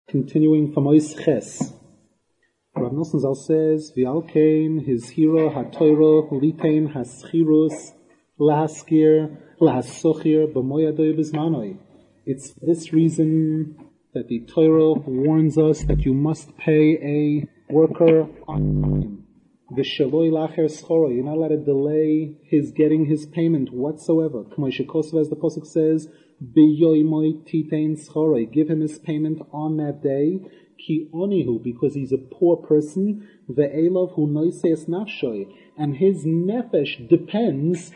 Continuing from Ois Ches. Rav Nosson Zal says, V'alkein, his hero, ha-toiro, litein, ha-schirus, la-haskir, la-hasochir, b'moyadoi b'zmanoi. It's for this reason that the Torah warns us that you must pay a worker on time. V'shaloi lacher schoro, you're not allowed to delay his getting his payment whatsoever. K'may shekosov, as the Pasuk says, b'yoimoi titein schoro, give him his payment on that day. Ki onihu, because he's a poor person, ve'elov hu noiseis nafshoi, and his nefesh depends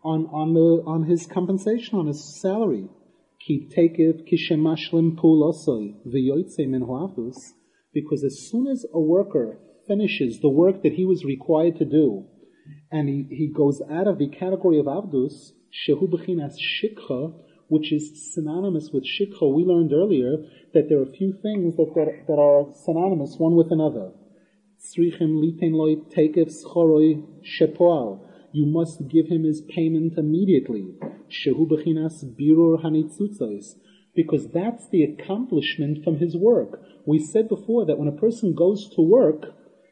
on his compensation, on his salary. Ki tekev kishemashlim pulosoi ve'yoitze min hoavdus, because as soon as a worker finishes the work that he was required to do, and he goes out of the category of avdus, shehu b'chinas shikha, which is synonymous with shikha. We learned earlier that there are a few things that are synonymous one with another. Tzrichem liten loy tekev schoroi shepoal. You must give him his payment immediately. Shehu b'chinas birur hanitzutzos, because that's the accomplishment from his work. We said before that when a person goes to work,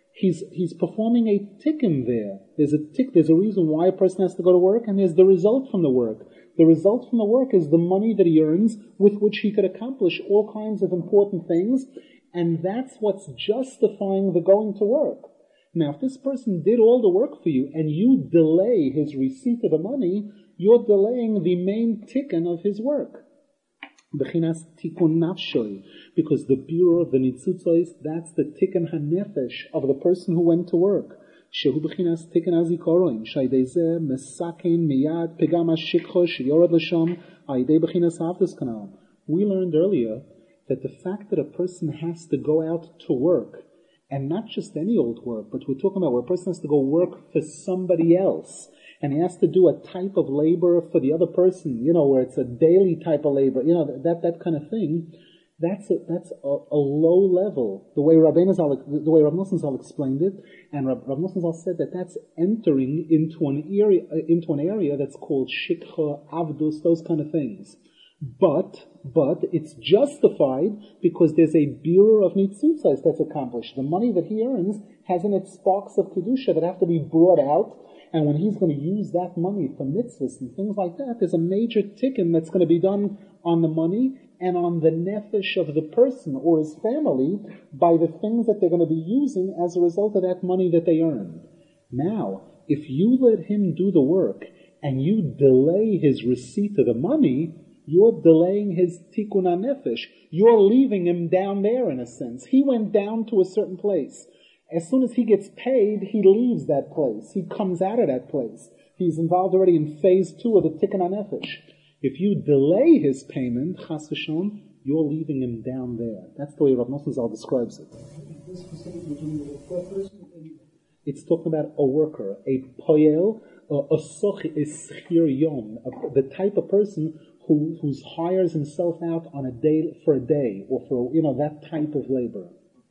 he's performing a tikkun there. There's a reason why a person has to go to work, and there's the result from the work. The result from the work is the money that he earns with which he could accomplish all kinds of important things, and that's what's justifying the going to work. Now, if this person did all the work for you and you delay his receipt of the money, you're delaying the main tikkun of his work. Bechinas tikkun nafshoi, because the bureau of the nitzutzos, that's the tikkun hanefesh of the person who went to work. Shehu bechinas tikkun azikoroin, shaydeze mesakin miyad pegam hashikho sheyorad l'sham aydei bechinas haftas kanal. We learned earlier that the fact that a person has to go out to work, and not just any old work, but we're talking about where a person has to go work for somebody else, and he has to do a type of labor for the other person, where it's a daily type of labor, that kind of thing. That's a low level. The way Rav Nosson Zal explained it, and Rav Nosson Zal said that's entering into an area that's called shikha, avdus, those kind of things. But it's justified because there's a bureau of nitzutzos that's accomplished. The money that he earns has in it sparks of kedusha that have to be brought out. And when he's going to use that money for mitzvahs and things like that, there's a major tikkun that's going to be done on the money and on the nefesh of the person or his family by the things that they're going to be using as a result of that money that they earned. Now, if you let him do the work and you delay his receipt of the money, you're delaying his tikkun nefesh. You're leaving him down there in a sense. He went down to a certain place. As soon as he gets paid, he leaves that place. He comes out of that place. He's involved already in phase 2 of the tikkun nefesh. If you delay his payment, chas v'shalom, you're leaving him down there. That's the way Rav Nosson Zal describes it. It's talking about a worker, a poyel, a schir yom, the type of person who hires himself out on a day, or for that type of labor.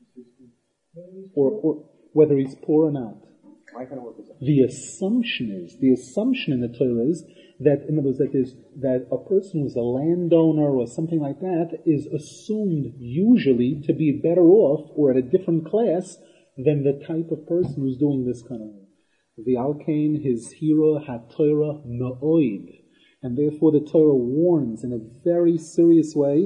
Or whether he's poor or not. The assumption in the Torah is that, in other words, that a person who's a landowner or something like that is assumed usually to be better off or at a different class than the type of person who's doing this kind of work. V'alkein, his hero, ha-Torah ma'oid. And therefore the Torah warns in a very serious way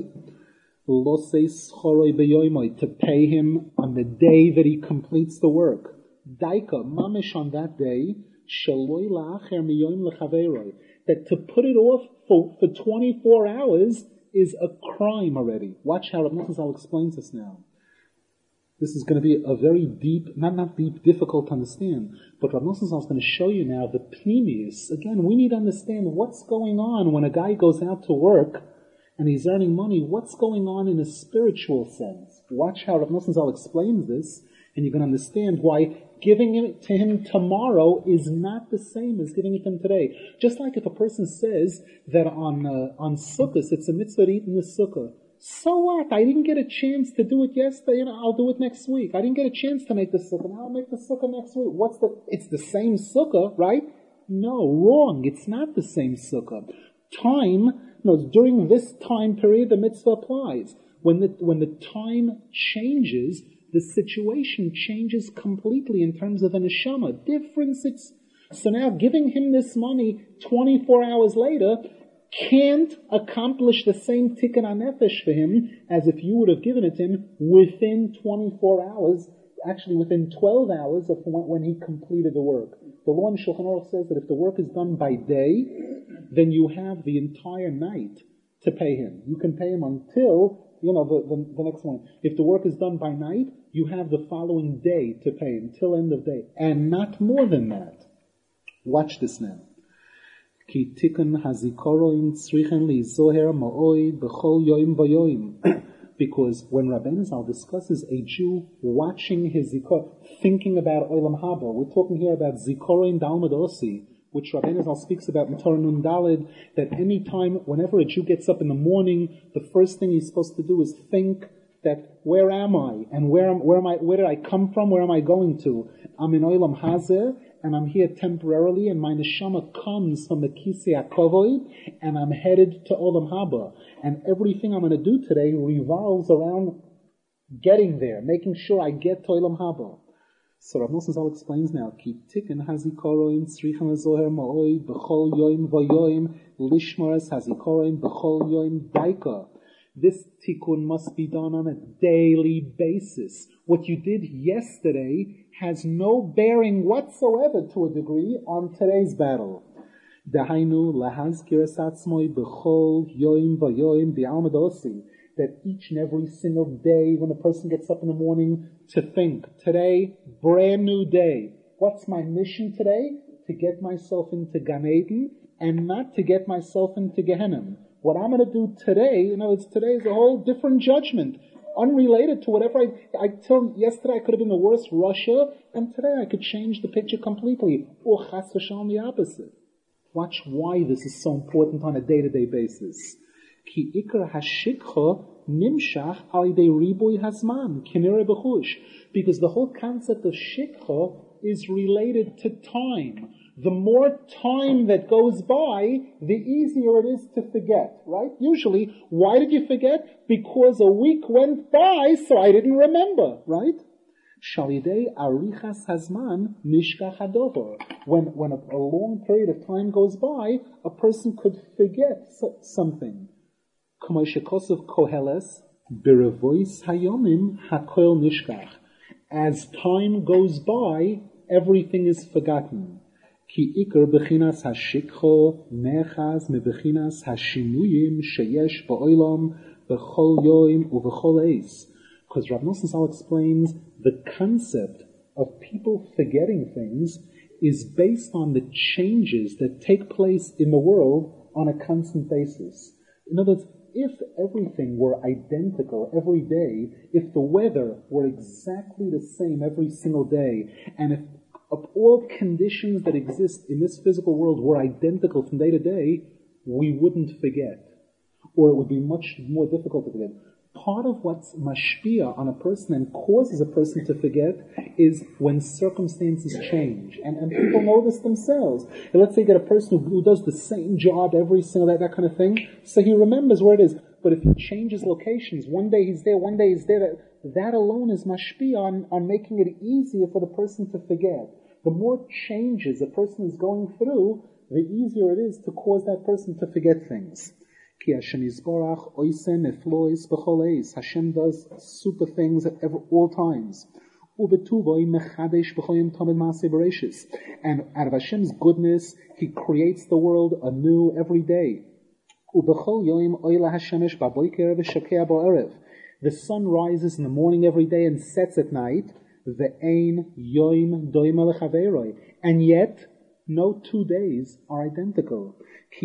to pay him on the day that he completes the work. Daika, mamish on that day, that to put it off for 24 hours is a crime already. Watch how Rav Nosson Zal explains this now. This is going to be a very deep, not deep, difficult to understand, but Rav Nosson Zal is going to show you now the pnimius. Again, we need to understand what's going on when a guy goes out to work and he's earning money. What's going on in a spiritual sense? Watch how Rav Nosson Zal explains this, and you're going to understand why giving it to him tomorrow is not the same as giving it to him today. Just like if a person says that on Sukkot, it's a mitzvah to eat in the Sukkah. So what? I didn't get a chance to do it yesterday, I'll do it next week. I didn't get a chance to make the Sukkah, now I'll make the Sukkah next week. It's the same Sukkah, right? No, wrong. It's not the same Sukkah. During this time period, the mitzvah applies. when the time changes, the situation changes completely in terms of the neshama. So now giving him this money 24 hours later can't accomplish the same tikkun hanefesh for him as if you would have given it to him within 24 hours, actually within 12 hours of when he completed the work. The law in Shulchan Aruch says that if the work is done by day, then you have the entire night to pay him. You can pay him until, the next one. If the work is done by night, you have the following day to pay him, till end of day. And not more than that. Watch this now. Ki tikkun hazikoroin tzrichen lizoher ma'oi b'chol yoim v'yoim. Because when Rabbeinu Zal discusses a Jew watching his zikor, thinking about Olam Haba, we're talking here about zikoroin dalmad osi, which Rabbeinu Zal speaks about in Torah Nun Daled, that any time, whenever a Jew gets up in the morning, the first thing he's supposed to do is think that where am I, and where did I come from, where am I going to? I'm in Olam Hazeh, and I'm here temporarily, and my neshama comes from the Kisei HaKavod, and I'm headed to Olam Haba. And everything I'm going to do today revolves around getting there, making sure I get to Olam Haba. So Rav Nosson Zal explains now, Ki tikkun hazikoroin tzrichen lezoher ma'oi b'chol yoim v'yoim lishmaras hazikoroin b'chol yoim daika. This tikkun must be done on a daily basis. What you did yesterday has no bearing whatsoever, to a degree, on today's battle. Dahainu lahazkir es atzmoi b'chol yoim v'yoim b'almad osi. That each and every single day, when a person gets up in the morning, to think, today, brand new day. What's my mission today? To get myself into Gan Eden, and not to get myself into Gehenna. What I'm going to do today, today is a whole different judgment, unrelated to whatever till yesterday I could have been the worst Russia, and today I could change the picture completely. Or chas v'shalom the opposite. Watch why this is so important on a day-to-day basis. Ki ikar hashikha nimshach al yidei riboy hazman kinere b'chush. Because the whole concept of shikha is related to time. The more time that goes by, the easier it is to forget, right? Usually, why did you forget? Because a week went by, so I didn't remember, right? Shalidei arichas hazman nishkach hadover. When a long period of time goes by, a person could forget something. K'moishekosov koheles b'revois hayomim hakoil nishkach. As time goes by, everything is forgotten. Ki ikar bechinas hashikho mechaz mebechinas hashinuyim sheyesh ba'olam b'chol yoim u'v'chol eis. Because Rav Nosson Zal explains the concept of people forgetting things is based on the changes that take place in the world on a constant basis. In other words, if everything were identical every day, if the weather were exactly the same every single day, and if of all conditions that exist in this physical world were identical from day to day, we wouldn't forget. Or it would be much more difficult to forget. Part of what's mashpia on a person and causes a person to forget is when circumstances change. And people know this themselves. And let's say that a person who does the same job every single day, that kind of thing, so he remembers where it is. But if he changes locations, one day he's there, one day he's there, that alone is mashpia on making it easier for the person to forget. The more changes a person is going through, the easier it is to cause that person to forget things. Hashem does super things at all times. And out of Hashem's goodness, He creates the world anew every day. The sun rises in the morning every day and sets at night. And yet, no 2 days are identical.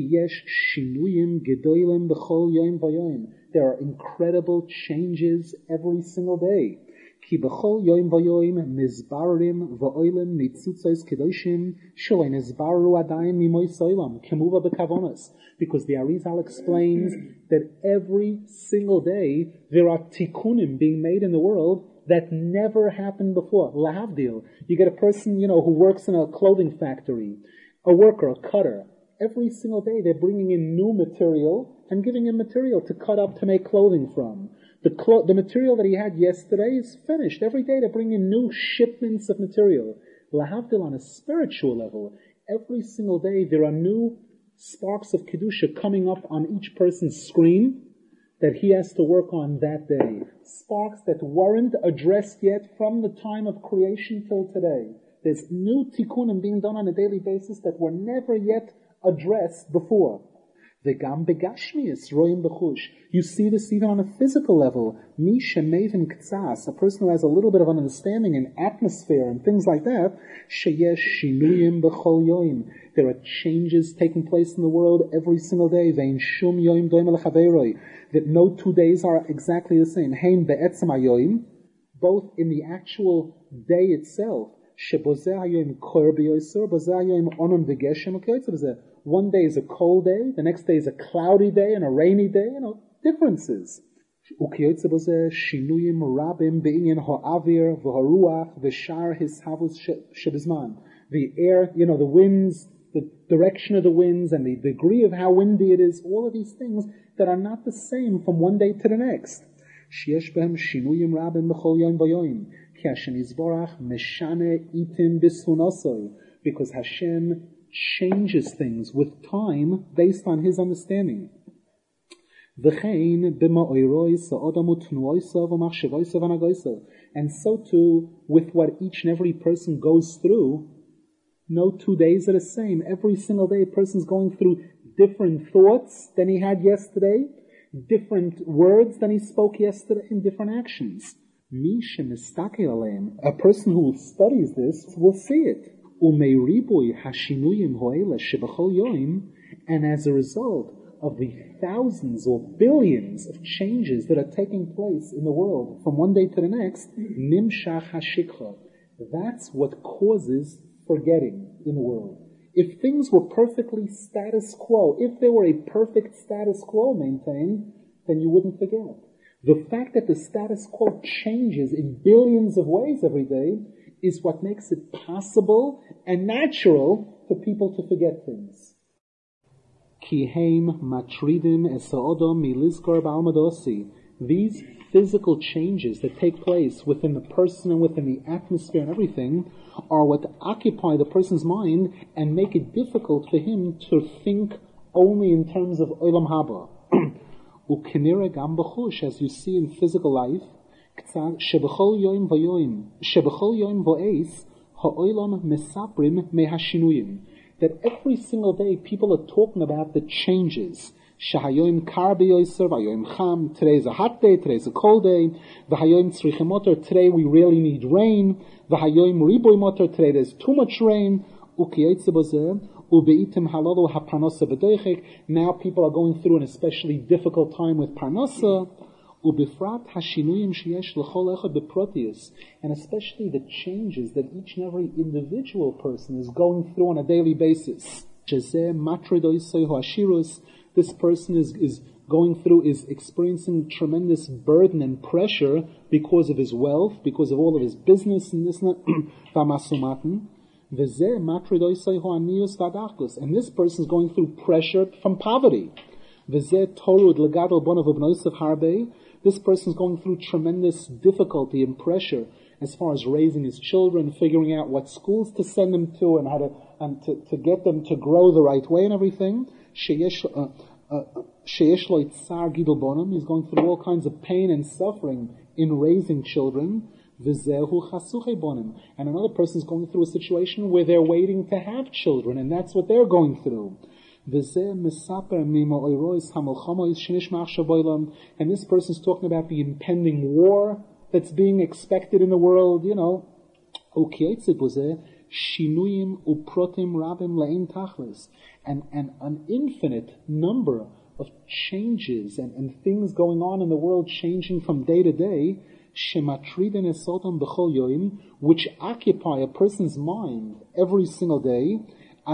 There are incredible changes every single day. Because the Arizal explains that every single day there are tikkunim being made in the world that never happened before. Lahavdil. You get a person, who works in a clothing factory, a worker, a cutter. Every single day they're bringing in new material and giving him material to cut up to make clothing from. The material that he had yesterday is finished. Every day they bring in new shipments of material. Lahavdil, on a spiritual level, every single day there are new sparks of Kedusha coming up on each person's screen that he has to work on that day. Sparks that weren't addressed yet from the time of creation till today. There's new tikkunim being done on a daily basis that were never yet addressed before. V'gam begashmius roim b'chush. You see this even on a physical level. Mi shemevin k'tzas, a person who has a little bit of an understanding in atmosphere and things like that. Sheyesh shinuyim b'chol yoim. There are changes taking place in the world every single day. Vein shum yoim doim l'chaveiroi. That no 2 days are exactly the same. Hein be'etzem hayoim, both in the actual day itself. Shebozeh hayoim kor b'yoser, bozeh hayoim onon v'geshem. Okay, so there's one day is a cold day, the next day is a cloudy day and a rainy day, differences. Shinuyim rabim be'inyan ha'avir v'haruach v'shar hishavus shebizman. The air, the winds, the direction of the winds and the degree of how windy it is, all of these things that are not the same from one day to the next. Sheyesh behem shinuyim rabim b'chol yom v'yoim ki Hashem yizborach meshane itim b'sunasoi, because Hashem changes things with time based on his understanding. And so too, with what each and every person goes through, no 2 days are the same. Every single day a person's going through different thoughts than he had yesterday, different words than he spoke yesterday, and different actions. A person who studies this will see it. And as a result of the thousands or billions of changes that are taking place in the world from one day to the next, nimshach hashikha. That's what causes forgetting in the world. If things were perfectly status quo, if there were a perfect status quo maintained, then you wouldn't forget. The fact that the status quo changes in billions of ways every day is what makes it possible and natural for people to forget things. These physical changes that take place within the person and within the atmosphere and everything are what occupy the person's mind and make it difficult for him to think only in terms of olam haba. As you see in physical life, that every single day people are talking about the changes. Today is a hot day, today is a cold day. Today we really need rain. Today there's too much rain. Now people are going through an especially difficult time with parnasa. And especially the changes that each and every individual person is going through on a daily basis. This person is going through, is experiencing tremendous burden and pressure because of his wealth, because of all of his business and this and that. And this person is going through pressure from poverty. This person is going through tremendous difficulty and pressure as far as raising his children, figuring out what schools to send them to and how to get them to grow the right way and everything. He's going through all kinds of pain and suffering in raising children. And another person is going through a situation where they're waiting to have children, and that's what they're going through. And this person is talking about the impending war that's being expected in the world, and an infinite number of changes and things going on in the world, changing from day to day, which occupy a person's mind every single day, to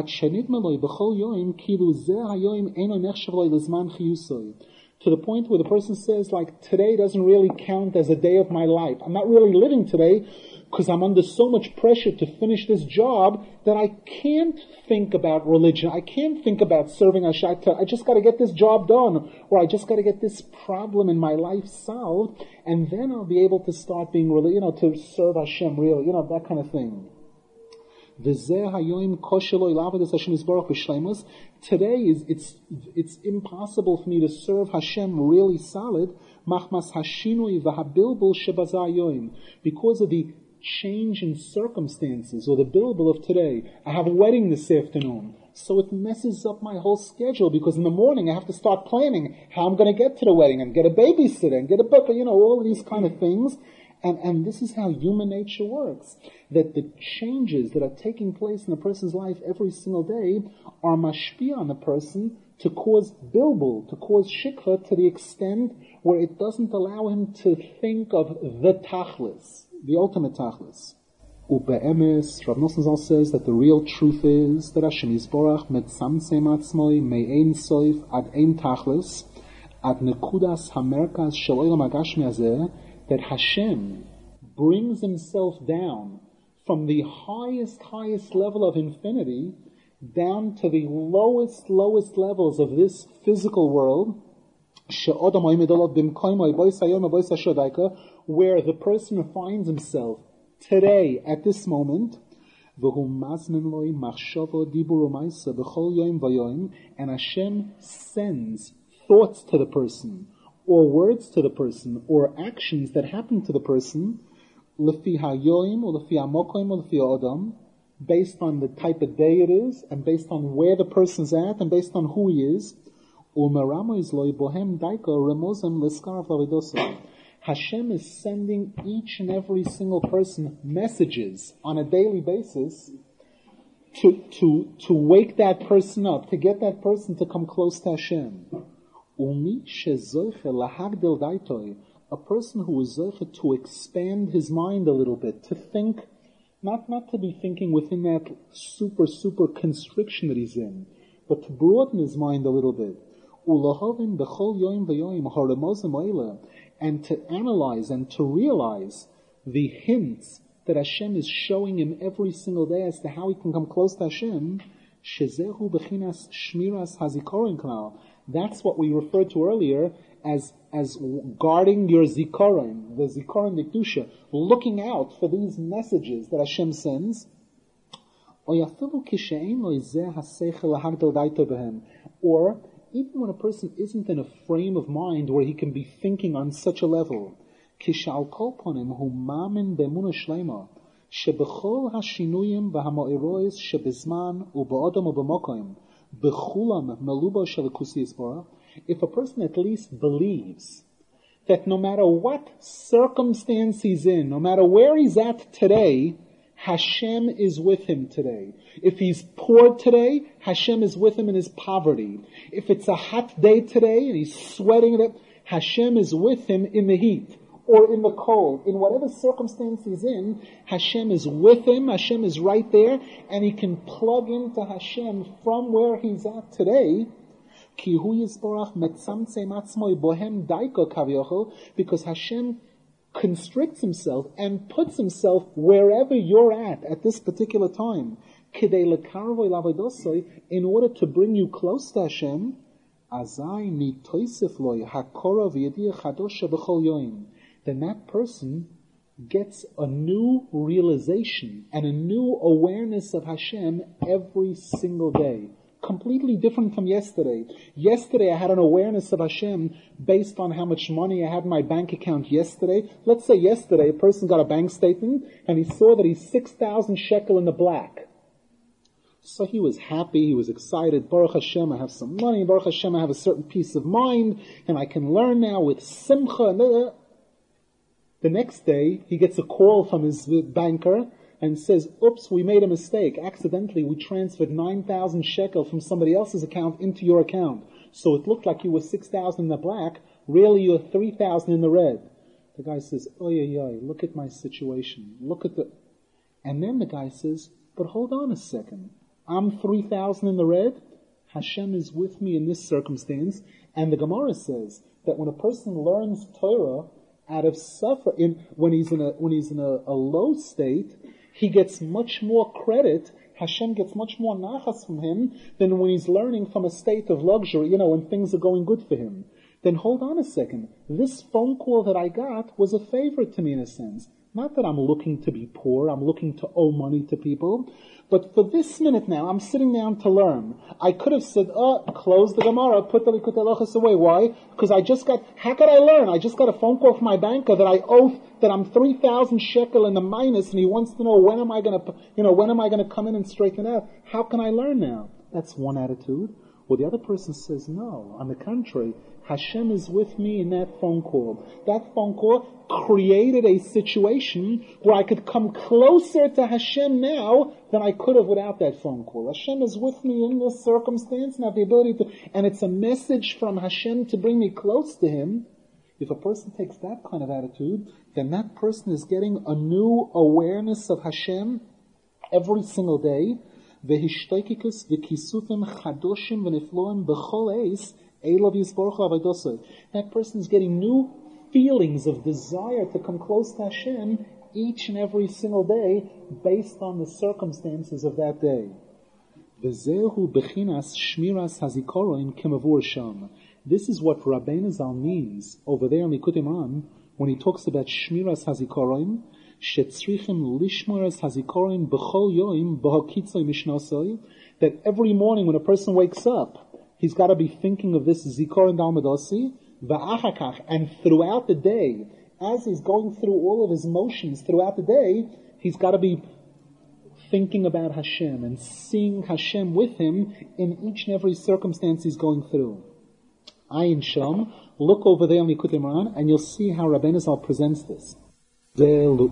the point where the person says, today doesn't really count as a day of my life. I'm not really living today because I'm under so much pressure to finish this job that I can't think about religion. I can't think about serving Hashem. I just got to get this job done, or I just got to get this problem in my life solved, and then I'll be able to start being really, to serve Hashem really, that kind of thing. Today it's impossible for me to serve Hashem really solid because of the change in circumstances or the bilbil of today. I have a wedding this afternoon, so it messes up my whole schedule because in the morning I have to start planning how I'm going to get to the wedding and get a babysitter and get a book, all of these kind of things. And this is how human nature works. That the changes that are taking place in a person's life every single day are mashpia on the person to cause bilbul, to cause shikha to the extent where it doesn't allow him to think of the tachlis, the ultimate tachlis. Ube'emes, Rav Nosson Zal says that the real truth is that Hashem Yisborach metzamtzem atzmoi me'ein soif ad ein tachlis ad nekudas hamerkaz shel olam hagashmi hazeh, that Hashem brings himself down from the highest level of infinity down to the lowest levels of this physical world, where the person finds himself today, at this moment, and Hashem sends thoughts to the person, or words to the person, or actions that happen to the person, lefi hayoim, or lefi hamokoim, or lefi ha'adam, based on the type of day it is, and based on where the person's at, and based on who he is. Hashem is sending each and every single person messages on a daily basis to wake that person up, to get that person to come close to Hashem. A person who is zoche to expand his mind a little bit, to think, not to be thinking within that super constriction that he's in, but to broaden his mind a little bit. And to analyze and to realize the hints that Hashem is showing him every single day as to how he can come close to Hashem. That's what we referred to earlier as guarding your zikaron, the zikaron dikdusha, looking out for these messages that Hashem sends. Or even when a person isn't in a frame of mind where he can be thinking on such a level, if a person at least believes that no matter what circumstance he's in, no matter where he's at today, Hashem is with him today. If he's poor today, Hashem is with him in his poverty. If it's a hot day today and he's sweating, Hashem is with him in the heat or in the cold. In whatever circumstance he's in, Hashem is with him, Hashem is right there, and he can plug into Hashem from where he's at today. Because Hashem constricts himself and puts himself wherever you're at this particular time, in order to bring you close to Hashem. Then that person gets a new realization and a new awareness of Hashem every single day. Completely different from yesterday. Yesterday I had an awareness of Hashem based on how much money I had in my bank account yesterday. Let's say yesterday a person got a bank statement and he saw that he's 6,000 shekel in the black. So he was happy, he was excited. Baruch Hashem, I have some money. Baruch Hashem, I have a certain peace of mind and I can learn now with simcha. The next day he gets a call from his banker and says, oops, we made a mistake. Accidentally, we transferred 9,000 shekel from somebody else's account into your account. So it looked like you were 6,000 in the black. Really, you're 3,000 in the red. The guy says, oy, look at my situation. And then the guy says, but hold on a second. I'm 3,000 in the red. Hashem is with me in this circumstance. And the Gemara says that when a person learns Torah, out of suffering. When he's in a low state, he gets much more credit. Hashem gets much more nachas from him than when he's learning from a state of luxury, when things are going good for him. Then hold on a second. This phone call that I got was a favor to me in a sense. Not that I'm looking to be poor, I'm looking to owe money to people. But for this minute now, I'm sitting down to learn. I could have said, close the Gemara, put the Likutei Halachos away. Why? Because how could I learn? I just got a phone call from my banker that I'm 3,000 shekel in the minus, and he wants to know when am I going to come in and straighten it out? How can I learn now? That's one attitude. Well, the other person says, no. On the contrary, Hashem is with me in that phone call. That phone call created a situation where I could come closer to Hashem now than I could have without that phone call. Hashem is with me in this circumstance and I have the ability to, and it's a message from Hashem to bring me close to Him. If a person takes that kind of attitude, then that person is getting a new awareness of Hashem every single day. V'hishtoikikus v'kisufim chadoshim v'nifloim b'chol eis elav yisborcha avaydosoi. That person is getting new feelings of desire to come close to Hashem each and every single day based on the circumstances of that day. V'zehu b'chinas shmiras hazikoroin kemavur sham. This is what Rabbeinu Zal means over there in Likutei Moharan when he talks about shmiras hazikoroin. That every morning when a person wakes up, he's got to be thinking of this zikoron dalmadosi, and throughout the day, as he's going through all of his motions throughout the day, he's got to be thinking about Hashem and seeing Hashem with him in each and every circumstance he's going through. Ayin Sham, look over there in Likutei Moharan, and you'll see how Rabbeinu Zal presents this. Rav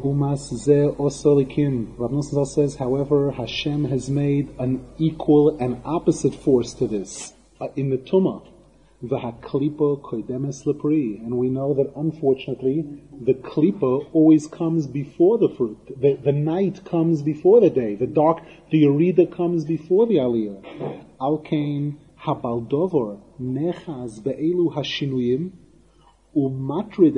Nosson Zal says, however, Hashem has made an equal and opposite force to this in the Tumah. V'haklipa koidemes lepri, and we know that unfortunately the klipa always comes before the fruit. The night comes before the day. The yerida comes before the aliyah. Alkein habaldovor nechaz be'elu hashinuyim. I'll give you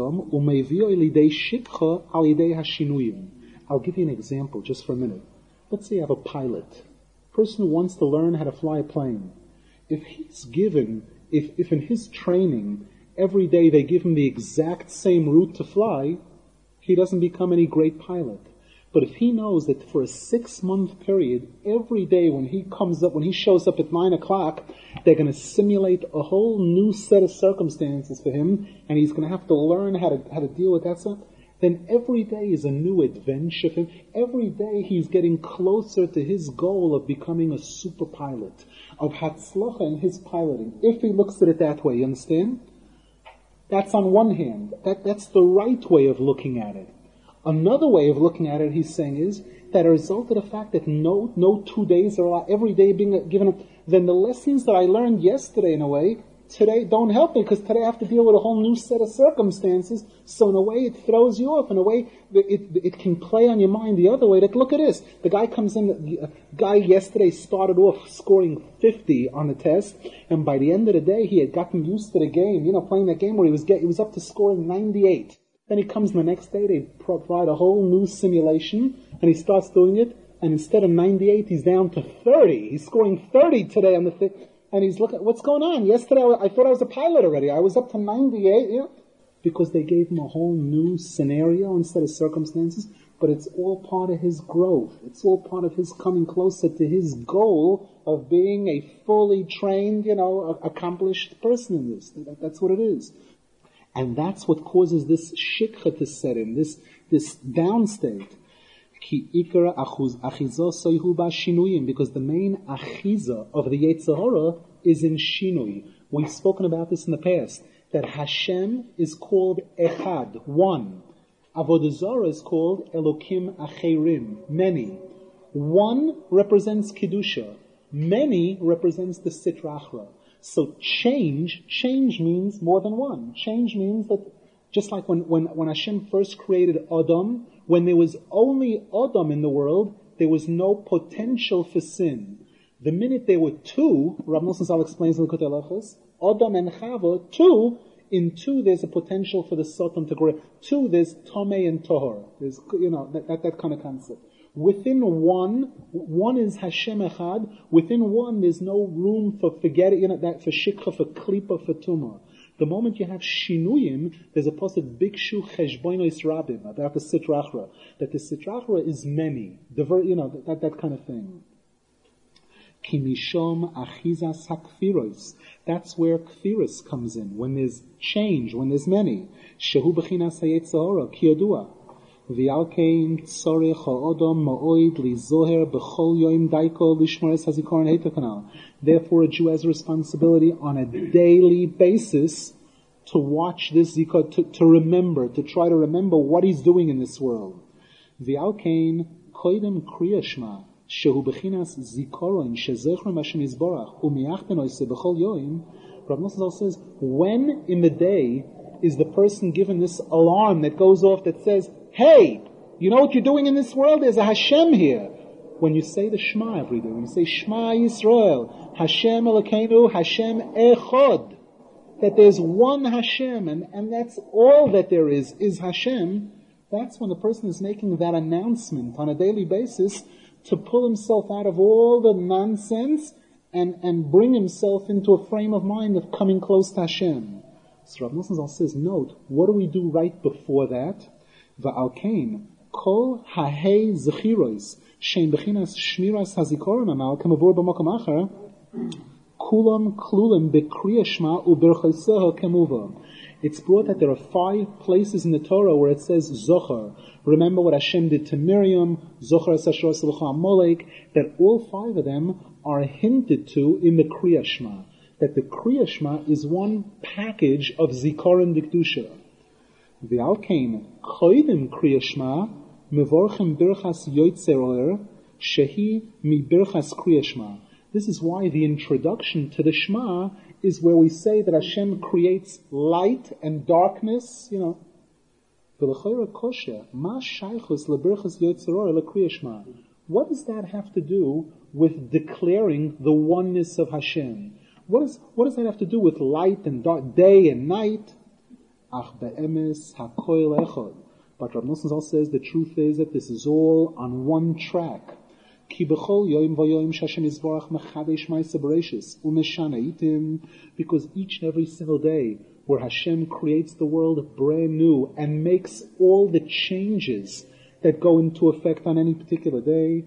an example just for a minute. Let's say you have a pilot, person who wants to learn how to fly a plane. If in his training every day they give him the exact same route to fly, he doesn't become any great pilot. But if he knows that for a 6-month period, every day when he shows up at 9 o'clock, they're going to simulate a whole new set of circumstances for him, and he's going to have to learn how to deal with that stuff, then every day is a new adventure for him. Every day he's getting closer to his goal of becoming a super pilot, of hatzlacha in his piloting, if he looks at it that way, you understand? That's on one hand. That's the right way of looking at it. Another way of looking at it, he's saying, is that a result of the fact that no 2 days are allowed, every day being given, then the lessons that I learned yesterday in a way, today don't help me because today I have to deal with a whole new set of circumstances. So in a way it throws you off. In a way it can play on your mind the other way. That look at this. The guy comes in, the guy yesterday started off scoring 50 on the test, and by the end of the day he had gotten used to the game, playing that game where he was up to scoring 98. Then he comes the next day, they provide a whole new simulation, and he starts doing it, and instead of 98, he's down to 30. He's scoring 30 today on the thing, and he's looking, what's going on? Yesterday, I thought I was a pilot already. I was up to 98, because they gave him a whole new scenario instead of circumstances, but it's all part of his growth. It's all part of his coming closer to his goal of being a fully trained, accomplished person in this. That's what it is. And that's what causes this shikha to set in, this down state. Because the main achiza of the Yetzer Hara is in shinui. We've spoken about this in the past, that Hashem is called Echad, one. Avodah Zarah is called Elokim Acherim, many. One represents Kedusha. Many represents the Sitra Achra. So change means more than one. Change means that just like when Hashem first created Adam, when there was only Adam in the world, there was no potential for sin. The minute there were two, Rav Nosson Zal explains in the Likutei Halachos, Adam and Chava, two, In 2, there's a potential for the Satan to grow. 2, there's Tomei and Tohor. There's, that kind of concept. Within 1 is Hashem Echad. Within 1, there's no room for forgetting, that for Shikha, for Klipa, for Tumah. The moment you have Shinuyim, there's a pasuk Bikshu Cheshbonos Rabim about the Sitra Achra. That the Sitra Achra is many. That kind of thing. Kimishom achizas hakfiros. That's where kfiros comes in. When there's change, when there's many. Shehu b'chinas hayetzahara, kiyodua. V'alkein tzorech ha'odom ma'oid lizoher b'chol yoim daiko lishmares hazikaron heitakanal. Therefore, a Jew has a responsibility on a daily basis to watch this zikah, to remember, to try to remember what he's doing in this world. V'alkein koidem kriyashma. Shehu b'chinas zikaron shezechron Hashem Yisborach u'miyachten oise b'chol yoim. Rav Nosson says, when in the day is the person given this alarm that goes off that says, hey, you know what you're doing in this world? There's a Hashem here. When you say the Shema every day, when you say Shema Yisrael, Hashem Elokeinu, Hashem Echad, that there's one Hashem, and that's all that there is Hashem, that's when the person is making that announcement on a daily basis to pull himself out of all the nonsense and bring himself into a frame of mind of coming close to Hashem. So Rav Nosson says, note, what do we do right before that? Va'alkein, kol ha'hei zechiros, shein bechinas shmiras hazikoron anal, kemavur b'mokom acher, kulam klulim b'kriya shma u'berchoseho kemuva. It's brought that there are 5 places in the Torah where it says Zohar. Remember what Hashem did to Miriam, Zohar Sashor Salcha Molek, that all 5 of them are hinted to in the Kriya Shema. That the Kriya Shema is one package of Zikaron Dikdusha. V'alkein choidim Kriya Shema mevorchem birchas yoitzer shehi mi birchas Kriya Shema. This is why the introduction to the Shema is where we say that Hashem creates light and darkness, What does that have to do with declaring the oneness of Hashem? What does that have to do with light and dark, day and night? But Rav Nosson also says the truth is that this is all on one track. Because each and every single day where Hashem creates the world brand new and makes all the changes that go into effect on any particular day,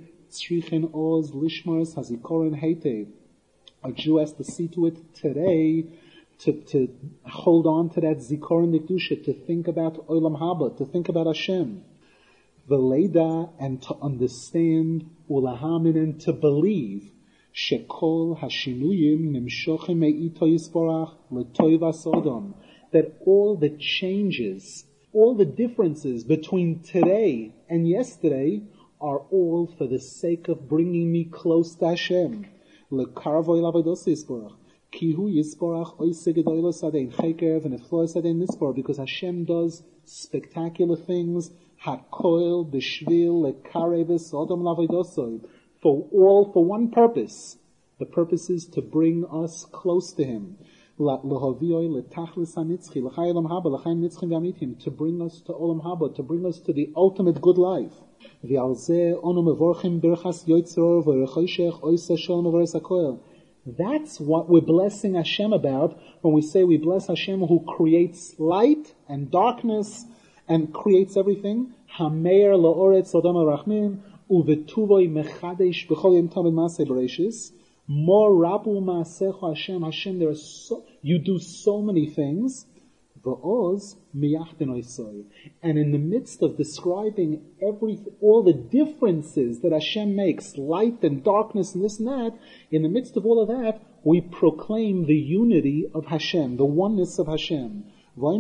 a Jew has to see to it today to hold on to that Zikaron Nikdusha, to think about Olam Haba, to think about Hashem. Veleda, and to understand, ulahamin, and to believe, shekol hashinuyim nimshochem me'ito yisborach l'toiva sodom, that all the changes, all the differences between today and yesterday are all for the sake of bringing me close to Hashem. L'karavoy lavados yisborach, kihu yisborach oisegedoylo sadein chekev and efloy sadein nisbor, because Hashem does spectacular things. Hakoil b'shvil lekarevis odom lavodosoy, for one purpose. The purpose is to bring us close to Him. Lehovioy letachlis hanitzchi l'chai olam haba l'chaim nitzchim v'amitim, to bring us to olam haba, to bring us to the ultimate good life. V'al zeh onu mevorchim birchas yotzeror v'rechoshech oisa shon u'veres hakoil. That's what we're blessing Hashem about when we say we bless Hashem who creates light and darkness and creates everything. Hameir la'oretz Sodom rachmin uvetuvoy mechadesh b'chol yom tamid maaseh bereshis. More rabu maasecho Hashem. Hashem, you do so many things. V'oz miyachten oisoy. And in the midst of describing all the differences that Hashem makes, light and darkness and this and that, in the midst of all of that, we proclaim the unity of Hashem, the oneness of Hashem. Why?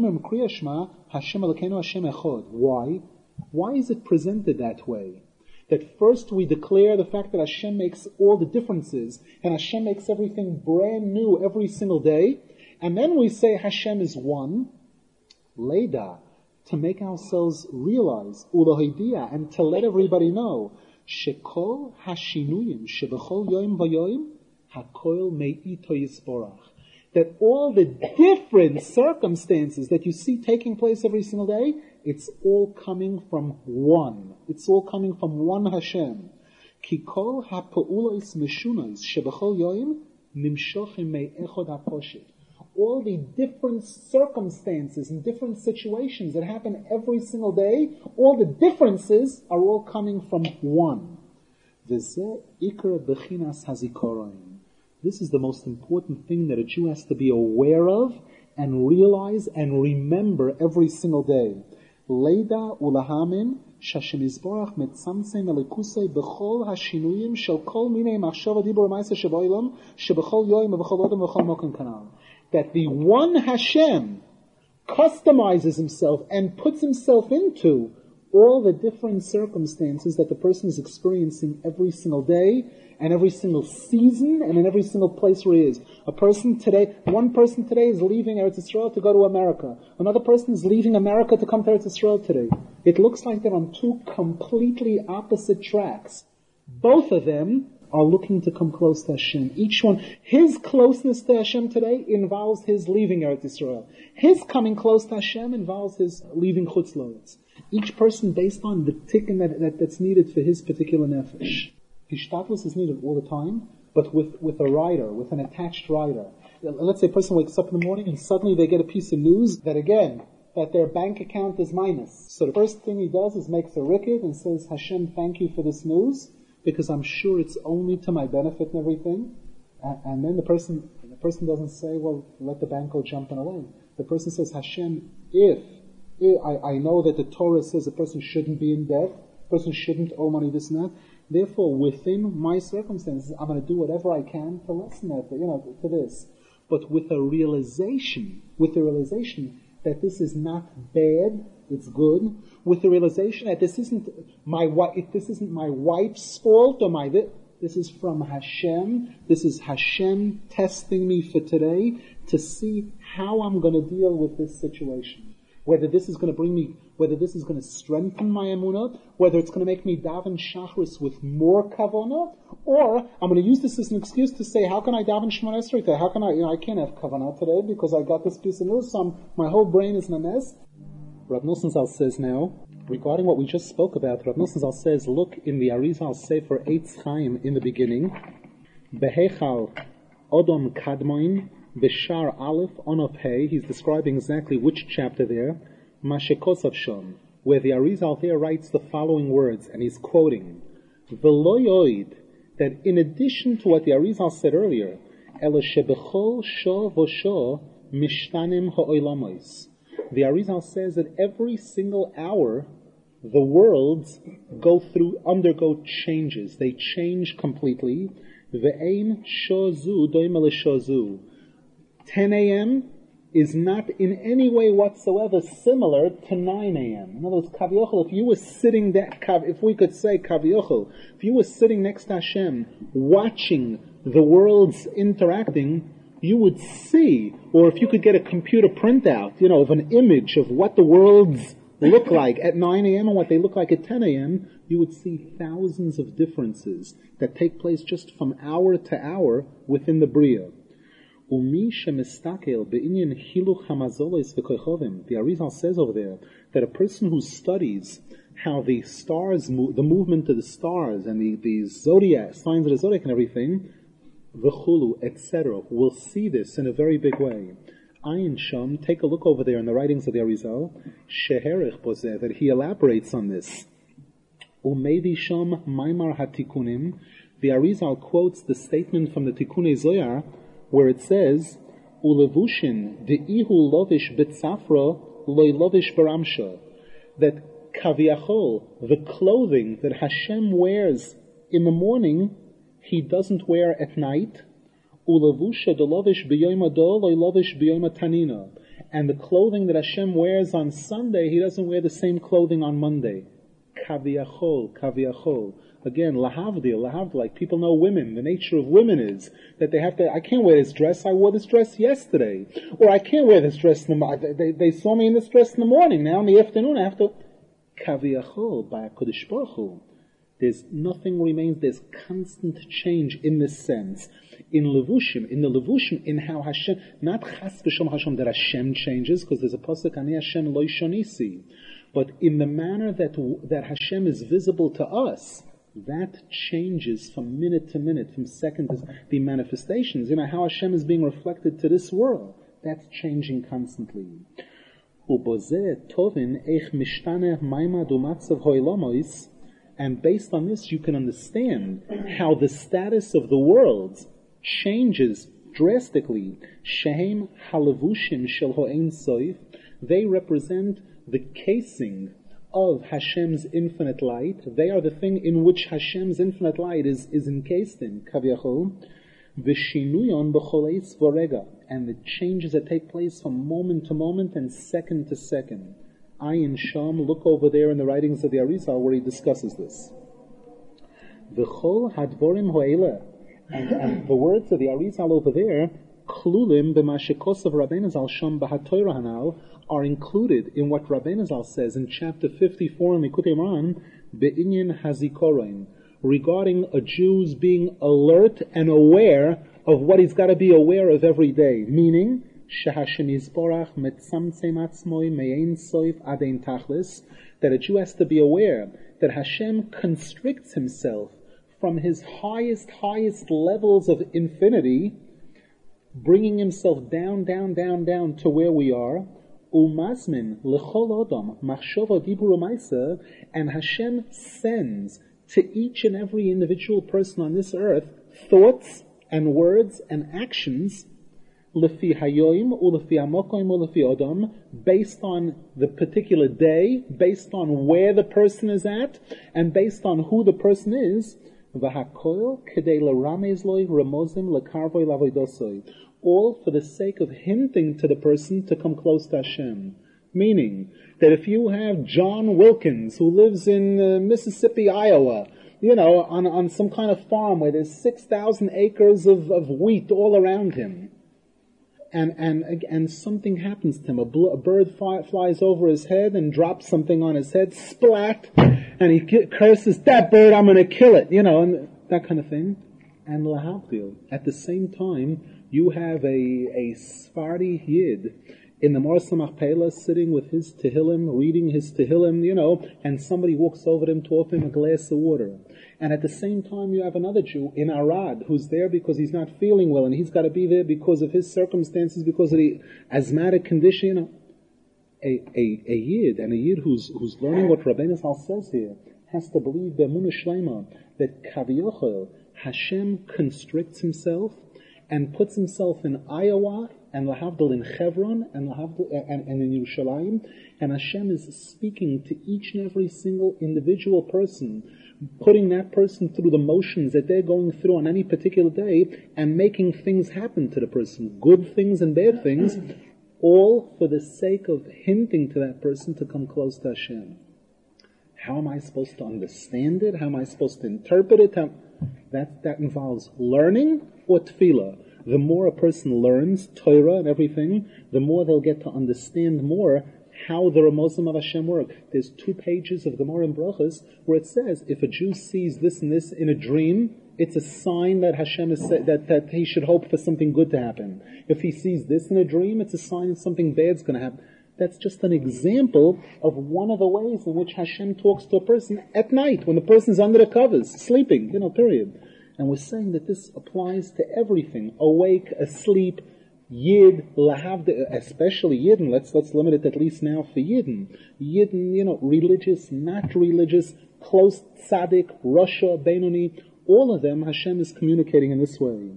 Why is it presented that way? That first we declare the fact that Hashem makes all the differences, and Hashem makes everything brand new every single day, and then we say Hashem is one, Leda, to make ourselves realize, Ulahidia, and to let everybody know, Shekol Hashinuyim, Shebechol Yoim Vayoim, Hakoil Me'ito Yisborach, that all the different circumstances that you see taking place every single day, it's all coming from one. It's all coming from one Hashem. Ki kol ha'pa'ulos meshunos shebechol yoyim nimshochim me'echod ha'poshet. All the different circumstances and different situations that happen every single day, all the differences are all coming from one. V'zeh ikar bechinas hazikaron. This is the most important thing that a Jew has to be aware of and realize and remember every single day. Leida ulahamin shashem yizborach metzamtzem elikusei b'chol hashinuyim shel kol minei machshava dibur ma'aseh sheba'olam shebechol yoyim v'chol odom v'chol mokum kanal. That the one Hashem customizes himself and puts himself into all the different circumstances that the person is experiencing every single day and every single season and in every single place where he is. One person today is leaving Eretz Yisrael to go to America. Another person is leaving America to come to Eretz Yisrael today. It looks like they're on two completely opposite tracks. Both of them are looking to come close to Hashem. Each one, his closeness to Hashem today involves his leaving Eretz Yisrael. His coming close to Hashem involves his leaving Chutz La'aretz. Each person based on the tikkun that's needed for his particular nefesh. Hishtadlus is needed all the time, but with a rider, with an attached rider. Let's say a person wakes up in the morning and suddenly they get a piece of news that their bank account is minus. So the first thing he does is makes a rikid and says, Hashem, thank you for this news, because I'm sure it's only to my benefit and everything. And then the person doesn't say, well, let the bank go jumping away. The person says, Hashem, if I know that the Torah says a person shouldn't be in debt, a person shouldn't owe money, this and that. Therefore, within my circumstances, I'm going to do whatever I can to lessen that, to this. But with the realization that this is not bad, it's good. With the realization that this isn't my wife's fault or this is from Hashem. This is Hashem testing me for today to see how I'm going to deal with this situation. Whether this is going to strengthen my emunah, whether it's going to make me daven shachris with more kavanah, or I'm going to use this as an excuse to say, how can I daven Shemona Esrei today? How can I can't have kavanah today because I got this piece of news, so my whole brain is in a mess. Rav Nosson Zal says now, regarding what we just spoke about, Rav Nosson Zal says, look in the Arizal Sefer Eitz Chaim in the beginning, Behechal Odom Kadmoin, Bishar Aleph Onof Hey, he's describing exactly which chapter there, Mashekosav Shon, where the Arizal there writes the following words, and he's quoting, V'lo yoid, that in addition to what the Arizal said earlier, Ela shebechol sho v'sho mishtanim ha'oilamos. The Arizal says that every single hour, the worlds undergo changes. They change completely. Ve'ein shozu doima l'shozu. 10 a.m. is not in any way whatsoever similar to 9 a.m. In other words, Kaviochel, if you were sitting there, if we could say Kaviochel, if you were sitting next to Hashem, watching the worlds interacting, you would see, or if you could get a computer printout, of an image of what the worlds look like at 9 a.m. and what they look like at 10 a.m., you would see thousands of differences that take place just from hour to hour within the Bria. The Arizal says over there that a person who studies how the stars move, the movement of the stars and the zodiac, signs of the zodiac and everything, v'chulu, etc., will see this in a very big way. Ayin Sham, take a look over there in the writings of the Arizal, sheherich bozeh, that he elaborates on this. Umevi Sham Maimar HaTikunim, the Arizal quotes the statement from the Tikunei Zohar, where it says, Ulevushin de'ihu lovish betzafra loy lovish baramsha, that kaviachol, the clothing that Hashem wears in the morning, he doesn't wear at night. Ulevusha de lovish b'yoyim adol loy lovish b'yoyim tanina, and the clothing that Hashem wears on Sunday, he doesn't wear the same clothing on Monday. Kaviachol. Again, lahavdil, like people know women. The nature of women is that I can't wear this dress, I wore this dress yesterday. Or I can't wear this dress they saw me in this dress in the morning, now in the afternoon I have to... Kaviachol, by HaKadosh Baruch Hu, There's nothing remains. There's constant change in this sense. In the Levushim, in how Hashem, not Chas V'Shalom Hashem, that Hashem changes, because there's a pasuk, Ani Hashem lo shonisi, but in the manner that Hashem is visible to us, that changes from minute to minute, from second to the manifestations. How Hashem is being reflected to this world, that's changing constantly. And based on this, you can understand how the status of the worlds changes drastically. Shehem halavushim shel ho'ein soif. They represent the casing of Hashem's infinite light. They are the thing in which Hashem's infinite light is encased in, kaviyachol. V'shinuyon b'chol eitz v'rega. And the changes that take place from moment to moment and second to second. Ayin Sham, look over there in the writings of the Arizal where he discusses this. V'chol hadvorim ho'ele. And the words of the Arizal over there, klulim b'mashikos of Rabbeinu Zal Sham b'hatoyra hanal, are included in what Rabbeinu Zal says in chapter 54 in Likutei Moharan, be'inyan hazikoroin, regarding a Jew's being alert and aware of what he's got to be aware of every day. Meaning, Shehashem Yisborach metzamtzem atzmoi me'ein soif adein tachlis, that a Jew has to be aware that Hashem constricts himself from his highest levels of infinity, bringing himself down to where we are. Umasmin lechol odom machshova dibur u'maisa, and Hashem sends to each and every individual person on this earth thoughts and words and actions lefi hayoim ulefi hamokoim ulefi odom, based on the particular day, based on where the person is at, and based on who the person is. V'hakoil kedei l'ramez loi remozim lekarvoi lavoidosoi, all for the sake of hinting to the person to come close to Hashem. Meaning that if you have John Wilkins who lives in Mississippi, Iowa, on some kind of farm where there's 6,000 acres of wheat all around him, and something happens to him, a bird flies over his head and drops something on his head, splat, and he curses, that bird, I'm going to kill it, and that kind of thing. And lahavdil, at the same time, you have a Sephardi Yid in the Marsa Machpelah sitting with his Tehillim, reading his Tehillim, and somebody walks over to him to offer him a glass of water. And at the same time, you have another Jew in Arad who's there because he's not feeling well, and he's got to be there because of his circumstances, because of the asthmatic condition. A Yid, and a Yid who's learning what Rabbeinu Zal says here, has to believe b'emunah shlema that Kaviyachol, Hashem constricts himself and puts himself in Iowa and lahavdil in Hebron and in Yerushalayim, and Hashem is speaking to each and every single individual person, putting that person through the motions that they're going through on any particular day, and making things happen to the person, good things and bad things, all for the sake of hinting to that person to come close to Hashem. How am I supposed to understand it? How am I supposed to interpret it? That involves learning or tefillah. The more a person learns Torah and everything, the more they'll get to understand more how the Ramozim of Hashem work. There's 2 pages of Gemara and Brachos where it says if a Jew sees this and this in a dream, it's a sign that Hashem is that he should hope for something good to happen. If he sees this in a dream, it's a sign that something bad's going to happen. That's just an example of one of the ways in which Hashem talks to a person at night when the person's under the covers, sleeping, period. And we're saying that this applies to everything, awake, asleep, Yid, lahavd, especially Yidden. Let's limit it at least now for Yidden. Yidden, religious, not religious, close tzaddik, Russia, Benoni, all of them Hashem is communicating in this way.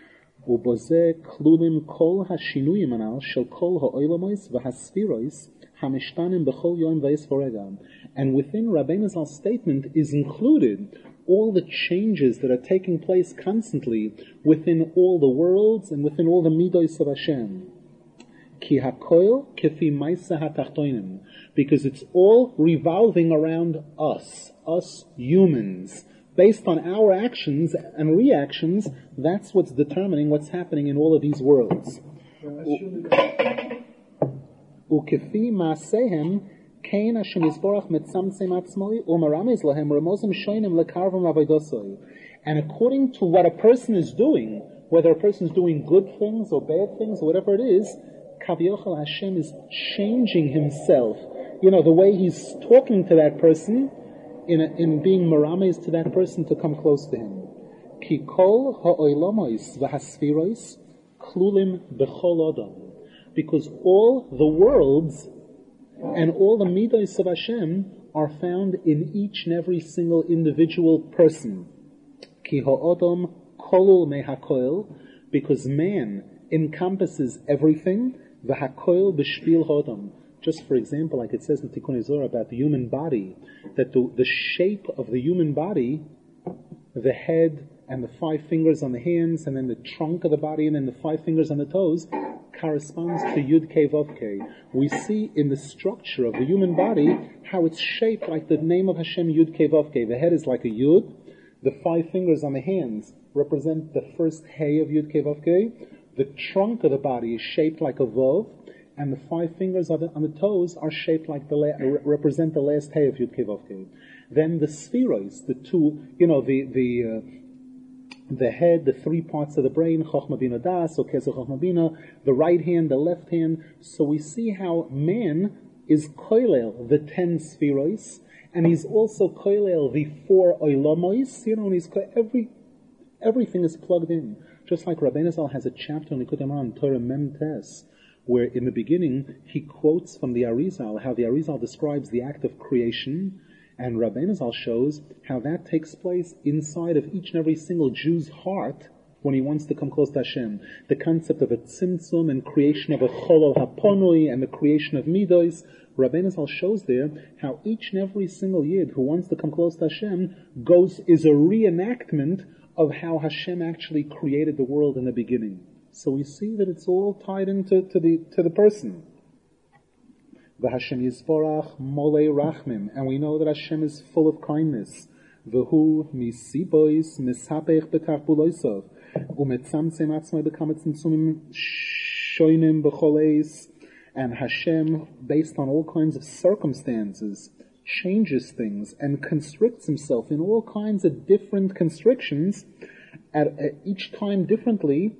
ובזה כלולים כל השינויים הנ"ל של כל העולמות והספירות המשתנים בכל יום ועת ורגע. And within Rabbeinu Zal's statement is included all the changes that are taking place constantly within all the worlds and within all the midos of Hashem. Ki hakoil kefi ma'aseh hatachtonim, because it's all revolving around us humans. Based on our actions and reactions, that's what's determining what's happening in all of these worlds. Ukefi ma'asehem Kain Hashem Yisborach Metzamtzem Atzmoi U'Marames Lahem Ramozim Shoinim Lekarvam Avoidosoi. And according to what a person is doing, whether a person is doing good things or bad things or whatever it is, Kaviochel Hashem is changing himself. The way he's talking to that person, in being marames to that person to come close to him. Ki kol ha'oilamois v'hasfirois klulim b'chol odom. Because all the worlds and all the midos of Hashem are found in each and every single individual person. Ki ha'odom kolul mehakoil, because man encompasses everything, v'hakoil b'shvil ha'odom. Just for example, like it says in Tikkun Zohar about the human body, that the shape of the human body, the head and the 5 fingers on the hands, and then the trunk of the body, and then the 5 fingers on the toes, corresponds to Yud Kei Vav Kei. We see in the structure of the human body how it's shaped like the name of Hashem, Yud Kei Vav Kei. The head is like a Yud, the 5 fingers on the hands represent the first Hey of Yud Kei Vav Kei, the trunk of the body is shaped like a Vav, and the 5 fingers on the toes are shaped like represent the last Hey of Yud Kei Vav Kei. Then the spheroids, the two, the head, the 3 parts of the brain, Chochma Bina Das, or Keser Chochma Bina, the right hand, the left hand. So we see how man is koilel, the 10 spheroids, and he's also koilel, the 4 oilamois, and he's everything is plugged in. Just like Rabbeinu Zal has a chapter on Likutei Moharan, Torah Mem Tes, where in the beginning he quotes from the Arizal, how the Arizal describes the act of creation, and Rabbeinu Zal shows how that takes place inside of each and every single Jew's heart when he wants to come close to Hashem. The concept of a tzimtzum and creation of a cholol haponui and the creation of midos. Rabbeinu Zal shows there how each and every single yid who wants to come close to Hashem is a reenactment of how Hashem actually created the world in the beginning. So we see that it's all tied into the person. V'Hashem Yisborach molei rachmim, and we know that Hashem is full of kindness. V'hu misibois misapech bekach buloisov, umetzamtzem atzmai bekametzimtzumim shoinim b'choleis, and Hashem, based on all kinds of circumstances, changes things and constricts himself in all kinds of different constrictions, at each time differently.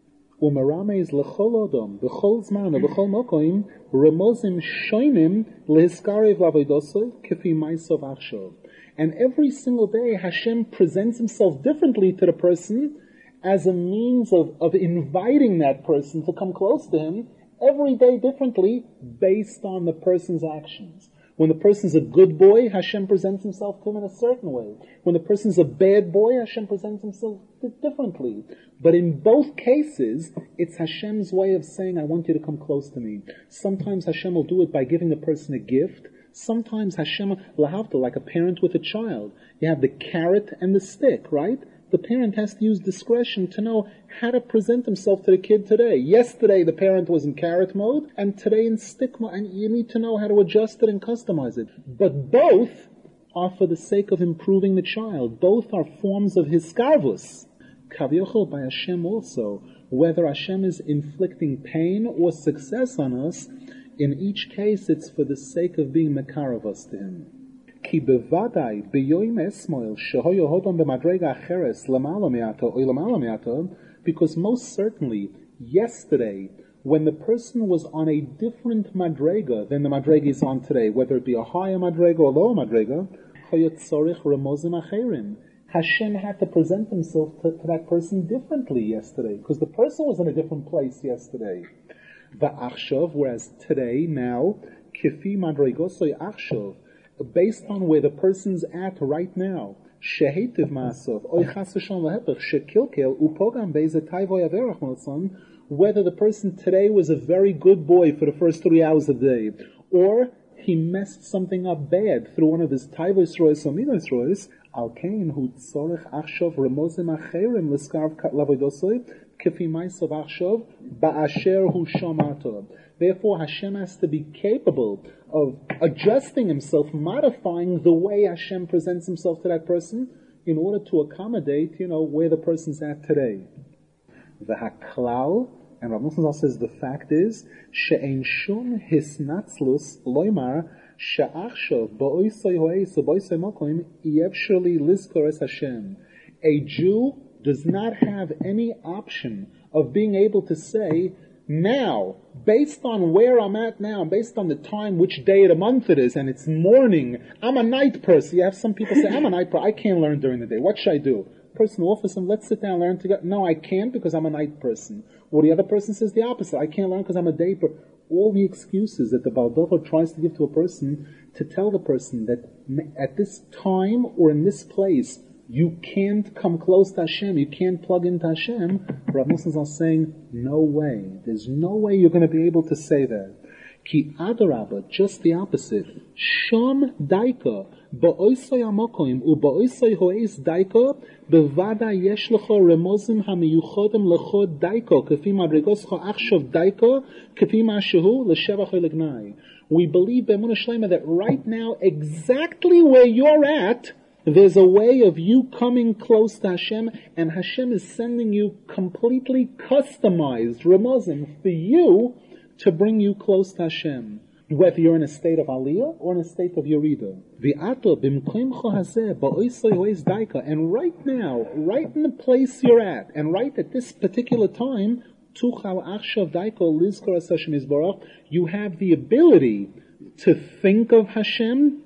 Umarames lechol odom b'chol zman b'chol mokoim remozim shoinim lehiskarev lavodoso kefi ma'asov achshov. And every single day Hashem presents himself differently to the person as a means of inviting that person to come close to him, every day differently based on the person's actions. When the person's a good boy, Hashem presents himself to him in a certain way. When the person's a bad boy, Hashem presents himself differently. But in both cases, it's Hashem's way of saying, I want you to come close to me. Sometimes Hashem will do it by giving the person a gift. Sometimes Hashem, lahavta, like a parent with a child. You have the carrot and the stick, right? The parent has to use discretion to know how to present himself to the kid today. Yesterday the parent was in carrot mode, and today in stick mode, and you need to know how to adjust it and customize it. But both are for the sake of improving the child. Both are forms of hiskarvus. Kavyochel by Hashem also, whether Hashem is inflicting pain or success on us, in each case it's for the sake of being mekaravos to him. Ki bevadai beyoim esmoil shehoyo hodom b'madrega acheres lamala me'ato or lamala me'ato, because most certainly yesterday when the person was on a different madrega than the madrega is on today, whether it be a higher madrega or lower madrega, choyot tzorich remozim acherim. Hashem had to present himself to that person differently yesterday, because the person was in a different place yesterday. Va'achshov, whereas today, now, kifi madregosoy achshov, based on where the person's at right now, shehetiv ma'asov, oy chas v'shalom v'hepech, shekilkel, upogam be'eze taivoy averach motzon, whether the person today was a very good boy for the first 3 hours of the day, or he messed something up bad through one of his taivoy rois or minos rois, al kein hu tzorech achshov remozim acherim l'skarv lavodosoy, kifi ma'asov achshov, ba'asher hu shomato. Therefore, Hashem has to be capable of adjusting himself, modifying the way Hashem presents himself to that person in order to accommodate, where the person's at today. V'haklal, and Rav Nosson says the fact is, she'ein shum hisnatzlus loymar She'achshav ba'oisai ho'eis u'ba'oisai makoim yevshali lizkor es Hashem. A Jew does not have any option of being able to say, now, based on where I'm at now, based on the time, which day of the month it is, and it's morning, I'm a night person. You have some people say, I'm a night person, I can't learn during the day. What should I do? Person who offers them, let's sit down and learn together. No, I can't because I'm a night person. Or the other person says the opposite. I can't learn because I'm a day person. All the excuses that the Baal Dover tries to give to a person to tell the person that at this time or in this place, you can't come close to Hashem, you can't plug into Hashem, Rav Nosson is saying, no way. There's no way you're going to be able to say that. Ki adarabba, just the opposite. Shom daika, ba'oisai amokoim, u'ba'oisai ho'eis daika, bevada yesh lecho remozim hamiyuchodim lecho daika, kefi madrigoscho achshav daika, kefi ma'ashehu l'shevach ha'legnai. We believe b'emunah shlema that right now, exactly where you're at, there's a way of you coming close to Hashem, and Hashem is sending you completely customized remozim for you to bring you close to Hashem, whether you're in a state of aliyah or in a state of yerida. And right now, right in the place you're at, and right at this particular time, you have the ability to think of Hashem,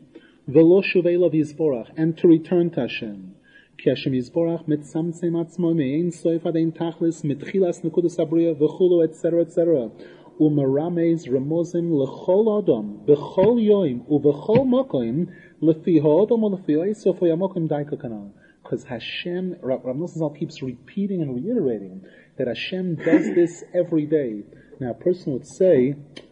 and to return to Hashem. Ki Hashem Yisborach mitzamtzem atzmo me'ein soif adein tachlis mitchilas nekudas abriya v'chulu etc. U'merameis remozim l'chol adam b'chol yoim u'v'chol mokoim l'fi ha'adam u'l'fi ha'esof ha'yamokim daika kanal. Because Hashem, Rav Nosson keeps repeating and reiterating that Hashem does this every day. Now a person would say,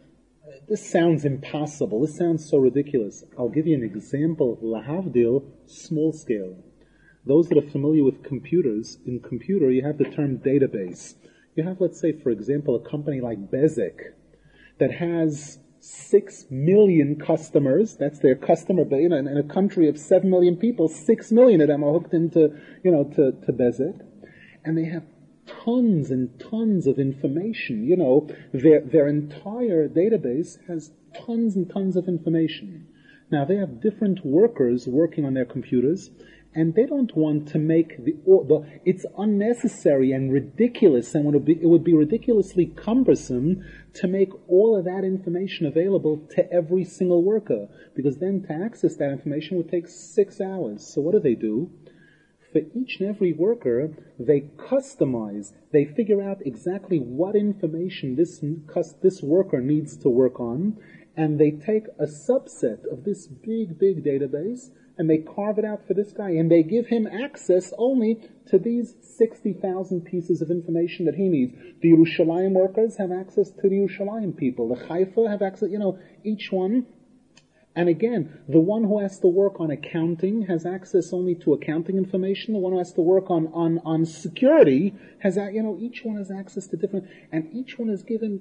this sounds impossible. This sounds so ridiculous. I'll give you an example. Lahavdil, small scale. Those that are familiar with computers, in computer you have the term database. You have, let's say, for example, a company like Bezeq that has 6 million customers. That's their customer base. In a country of 7 million people, 6 million of them are hooked into, to Bezeq. And they have tons and tons of information. Their entire database has tons and tons of information. Now, they have different workers working on their computers, and they don't want to make it's unnecessary and ridiculous, and it would be ridiculously cumbersome to make all of that information available to every single worker, because then to access that information would take 6 hours. So what do? For each and every worker, they customize, they figure out exactly what information this worker needs to work on, and they take a subset of this big, big database, and they carve it out for this guy, and they give him access only to these 60,000 pieces of information that he needs. The Yerushalayim workers have access to the Yerushalayim people. The Haifa have access, each one. And again, the one who has to work on accounting has access only to accounting information. The one who has to work on security has, each one has access to different, and each one is given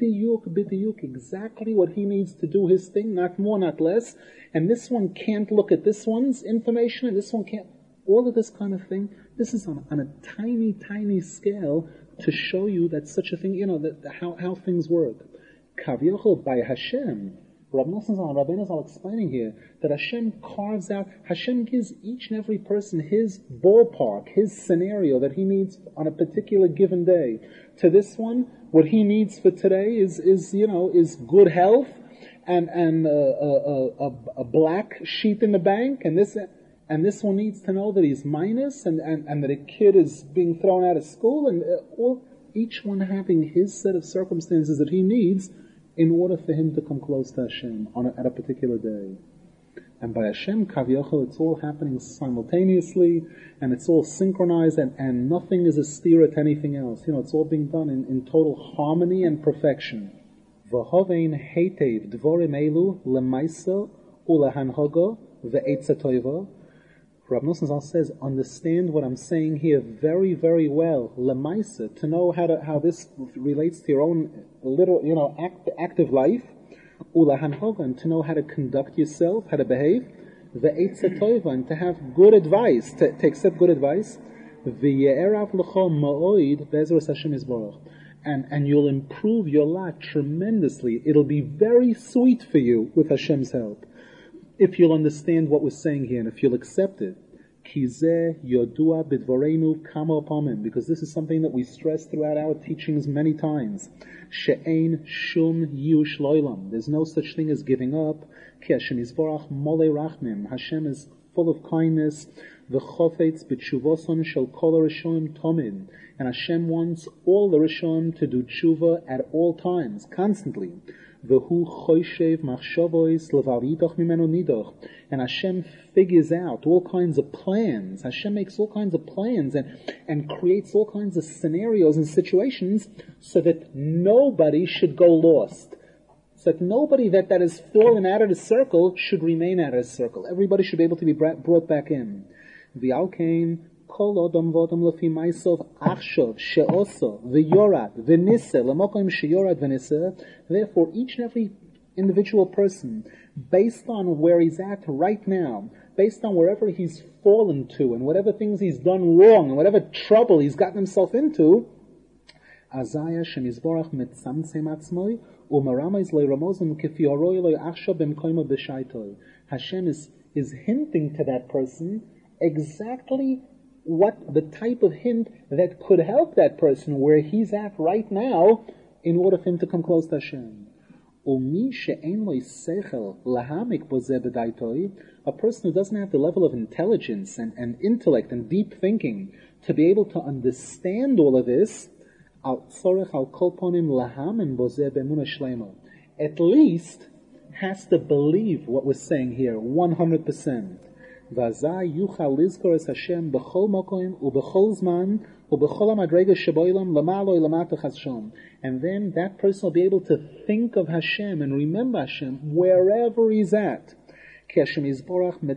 bidiyuk, exactly what he needs to do his thing, not more, not less. And this one can't look at this one's information, and this one can't. All of this kind of thing, this is on a tiny, tiny scale to show you that such a thing, how things work. Kavyochel by Hashem. Rav Nosson and Rabbeinu are explaining here that Hashem gives each and every person his ballpark, his scenario that he needs on a particular given day. To this one, what he needs for today is good health and a black sheet in the bank, and this one needs to know that he's minus and that a kid is being thrown out of school, and each one having his set of circumstances that he needs in order for him to come close to Hashem at a particular day. And by Hashem, Kavyochel, it's all happening simultaneously, and it's all synchronized, and nothing is a steer to anything else. It's all being done in total harmony and perfection. V'hovein heitev dvorim elu lemaisa ulahanhoga ve'etza toiva. Rav Nosson says, understand what I'm saying here very, very well. Lemaisa, to know how this relates to your own little, active life. Ulahanhogan, to know how to conduct yourself, how to behave. Ve'etza toiva, and to have good advice, to accept good advice. Ve'yerav l'cho ma'oid be'ezras Hashem Yisborach. and you'll improve your lot tremendously. It'll be very sweet for you with Hashem's help, if you'll understand what we're saying here and if you'll accept it. Kizeh yodua bidvorenu kama pamim, because this is something that we stress throughout our teachings many times. She'ein shum yush loilam. There's no such thing as giving up. Ki Hashem yisborach mole rachmim. Hashem is full of kindness. V'chofetz b'tshuvoson shel kol rishonim tomid. And Hashem wants all the rishonim to do tshuva at all times, constantly. V'hu choyshev machshovois leval yidoch mimenu nidoch. And Hashem figures out all kinds of plans. Hashem makes all kinds of plans and creates all kinds of scenarios and situations so that nobody should go lost. So that nobody that has fallen out of the circle should remain out of the circle. Everybody should be able to be brought back in. V'alkein kol odom v'odom lefi ma'asov achshov she'oso v'yorad v'nisa l'mokom she'yorad v'nisa. Therefore, each and every individual person, based on where he's at right now, based on wherever he's fallen to and whatever things he's done wrong and whatever trouble he's gotten himself into, Azaya shemizborach mitzamtzem atzmoi u'maramayz le'ramozim kefi horoi le'achshav b'mkoimo b'shaitoi. Hashem is hinting to that person exactly what the type of hint that could help that person where he's at right now in order for him to come close to Hashem. A person who doesn't have the level of intelligence and intellect and deep thinking to be able to understand all of this, at least has to believe what we're saying here 100%. And then that person will be able to think of Hashem and remember Hashem wherever he's at. Because Hashem is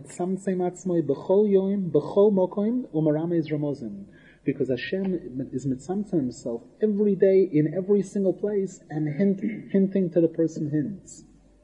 mitzamtzem himself every day in every single place and hinting to the person hints.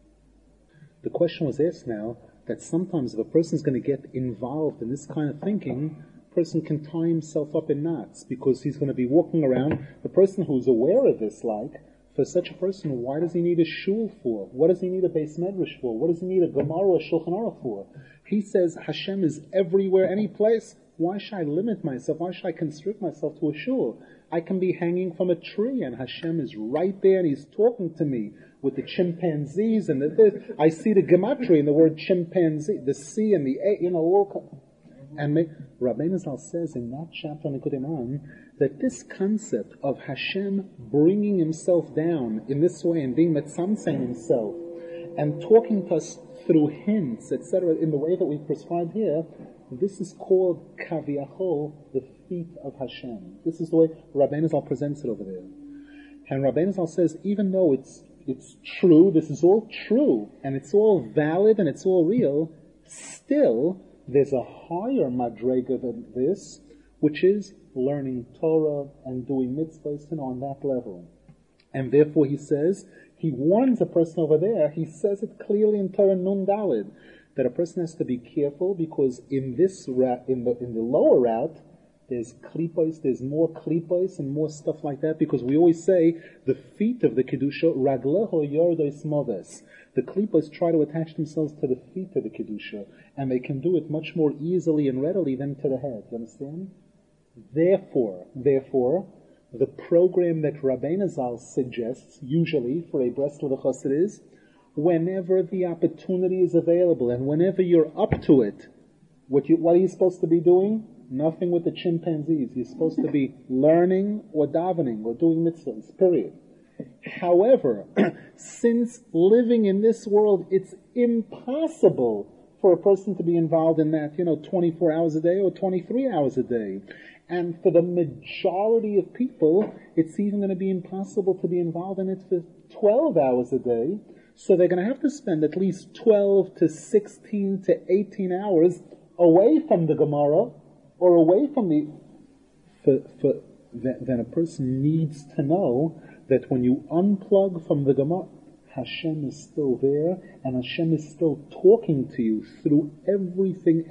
The question was asked now that sometimes if a person is going to get involved in this kind of thinking, a person can tie himself up in knots because he's going to be walking around. The person who's aware of this, for such a person, why does he need a shul for? What does he need a beis medrash for? What does he need a Gemara or a Shulchan Aruch for? He says Hashem is everywhere, any place. Why should I limit myself? Why should I constrict myself to a shul? I can be hanging from a tree and Hashem is right there and He's talking to me with the chimpanzees and I see the gematria in the word chimpanzee, the C and the A, all. And Rabbeinu Zal says in that chapter on Likutei Moharan that this concept of Hashem bringing Himself down in this way and being mitzamtzem Himself and talking to us through hints, etc., in the way that we've prescribed here, this is called kaviyachol, the feet of Hashem. This is the way Rabbeinu Zal presents it over there. And Rabbeinu Zal says, even though it's true, this is all true, and it's all valid and it's all real, still there's a higher madrega than this, which is learning Torah and doing mitzvahs on that level. And therefore he says, he warns a person over there, he says it clearly in Torah Nun Daled, that a person has to be careful because in this route, in the lower route, there's klipos, there's more klipos and more stuff like that, because we always say the feet of the kedusha, ragleho yordos moves. The klipos try to attach themselves to the feet of the kedusha, and they can do it much more easily and readily than to the head. You understand? Therefore, the program that Rabbeinu Zal suggests, usually for a Breslov Chassid, is whenever the opportunity is available and whenever you're up to it, what are you supposed to be doing? Nothing with the chimpanzees. You're supposed to be learning or davening or doing mitzvahs, period. However, since living in this world, it's impossible for a person to be involved in that, 24 hours a day or 23 hours a day. And for the majority of people, it's even going to be impossible to be involved in it for 12 hours a day. So they're going to have to spend at least 12 to 16 to 18 hours away from the Gemara or away from then a person needs to know that when you unplug from the Gemara, Hashem is still there, and Hashem is still talking to you through everything,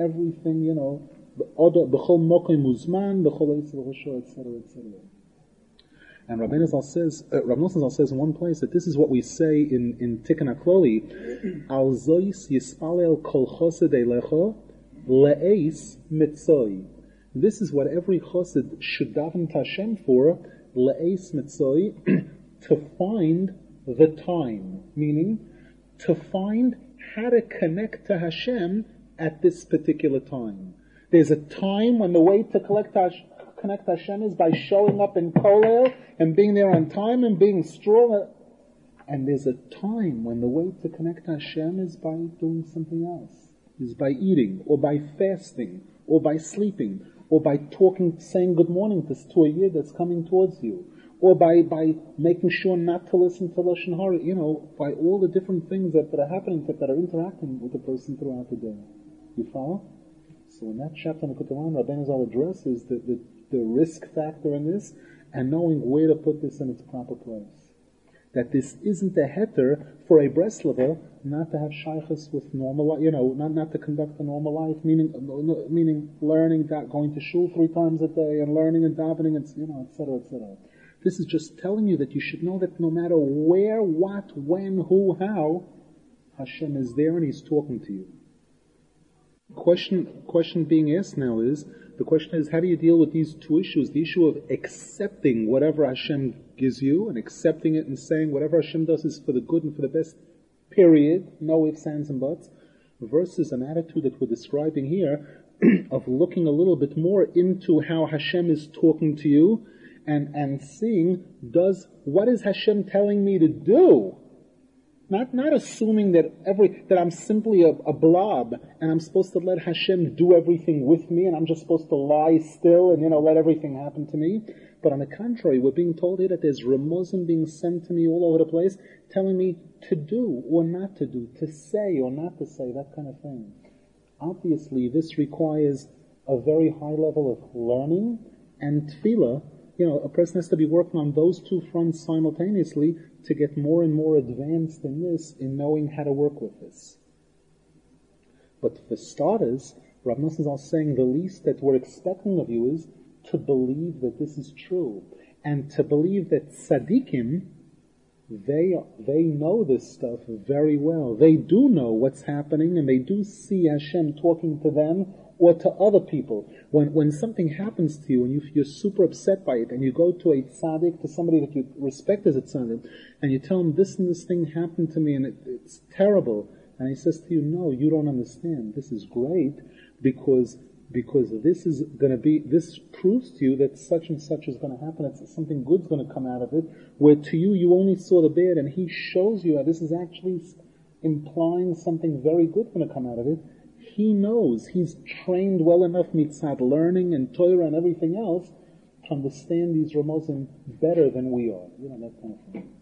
And Rabbeinu Zal says, Rav Nosson Zal says in one place that this is what we say in Tikkun HaKloli, Al zois yispalel kol chosed elecho le'eis mitzoi. This is what every chosed should daven to Hashem for, le'eis mitzoi, to find the time, meaning to find how to connect to Hashem at this particular time. There's a time when the way to connect to Hashem is by showing up in Kolel and being there on time and being strong. And there's a time when the way to connect to Hashem is by doing something else. Is by eating, or by fasting, or by sleeping, or by talking, saying good morning to a year that's coming towards you, or by making sure not to listen to Lashon Hara, by all the different things that are happening, that are interacting with the person throughout the day. You follow? So in that chapter in the Kuturan, Rabbeinu Zal addresses the risk factor in this, and knowing where to put this in its proper place. That this isn't a heter for a Breslover not to have shaychus with normal, not to conduct a normal life, meaning learning, going to shul 3 times a day, and learning and davening, and etc., etc. This is just telling you that you should know that no matter where, what, when, who, how, Hashem is there and He's talking to you. Question being asked now is, the question is, how do you deal with these two issues? The issue of accepting whatever Hashem gives you, and accepting it and saying whatever Hashem does is for the good and for the best, period, no ifs, ands, and buts, versus an attitude that we're describing here of looking a little bit more into how Hashem is talking to you, and seeing, what is Hashem telling me to do? Not assuming that I'm simply a blob, and I'm supposed to let Hashem do everything with me, and I'm just supposed to lie still and, let everything happen to me. But on the contrary, we're being told here that there's Ramuzim being sent to me all over the place, telling me to do or not to do, to say or not to say, that kind of thing. Obviously, this requires a very high level of learning and tefillah. A person has to be working on those two fronts simultaneously to get more and more advanced in this, in knowing how to work with this. But for starters, Rav Nosson Zal saying the least that we're expecting of you is to believe that this is true, and to believe that tzaddikim, they know this stuff very well. They do know what's happening, and they do see Hashem talking to them or to other people. When something happens to you and you're super upset by it, and you go to a tzaddik, to somebody that you respect as a tzaddik, and you tell him, this and this thing happened to me and it's terrible, and he says to you, no, you don't understand. This is great because this is going to be, this proves to you that such and such is going to happen, that something good's going to come out of it, where to you only saw the bad, and he shows you that this is actually implying something very good going to come out of it. He knows, he's trained well enough mitzad learning and Torah and everything else to understand these Ramozim better than we are. That kind of thing.